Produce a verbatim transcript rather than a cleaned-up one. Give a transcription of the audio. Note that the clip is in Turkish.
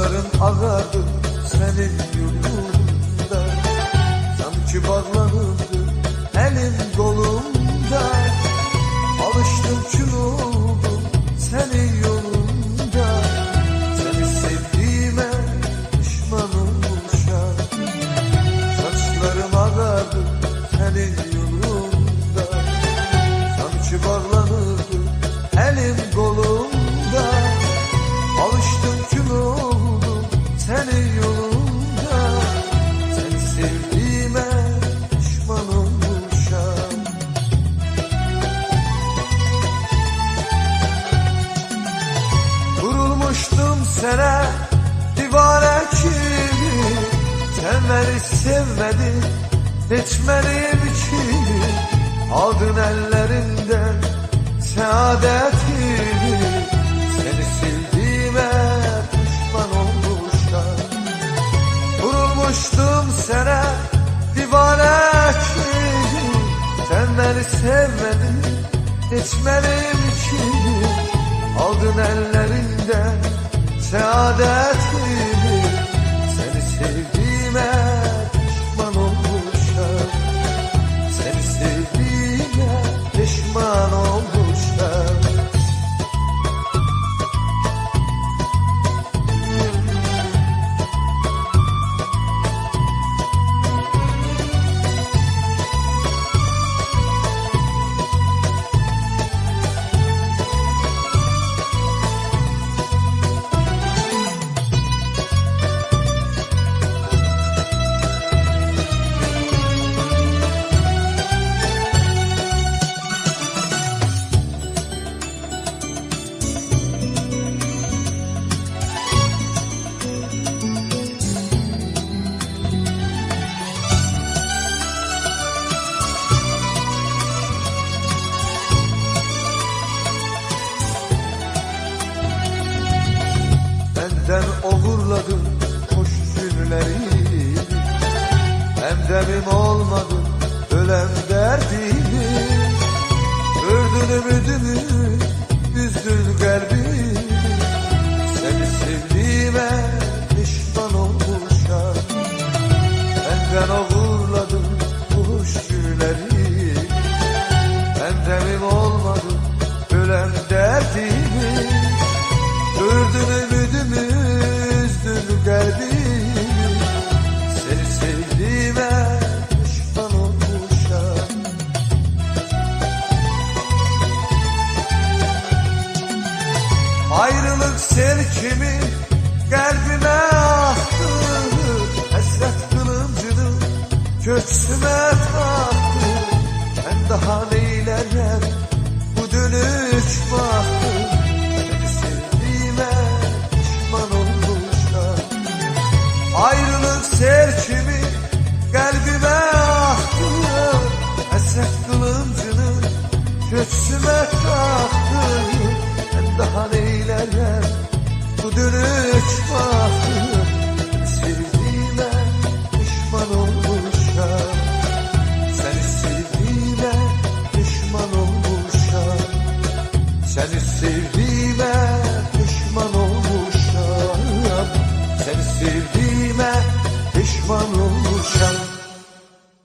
Saçların ağardı senin yolunda, sanki bağlanırdı elim kolumda. Alıştım kül oldum senin yolunda, seni sevdiğime pişman olmuşam. Saçlarım ağardı senin yolunda, sanki bağlanırdı elim kolumda. Alıştım kül oldum senin yolunda, seni sevdiğime pişman olmuşam. Vurulmuştum sana divane gibi, sen beni sevmedin geçmedim ki. Aldın ellerinden saadetimi, seni sevdiğime pişman olmuşam. Vurulmuştum sana divane gibi, sen beni sevmedin geçmedim ki. Aldın ellerinden saadetimi, seni sevdiğime pişman olmuşam. Seni sevdiğime pişman olmuşam. Benden uğurladın hoş günleri, hemdemim olmadın ölem derdimi. Gördün ümidimi, üzdün kalbimi, seni sevdiğime pişman olmuşam. Benden uğurladın hoş günleri, hemdemim olmadın ölem derdimi. Gördün ümidimi, üzdün kalbimi, seni sevdiğime pişman olmuşam. Ayrılık selkimi kalbime aktı, hasret kılıncını göğsüme taktı. Ben daha neyleyem bu dönüş baktı, ayrılık serkimi kalbime aktı. Hasret kılıncını göğsüme taktı. Ben daha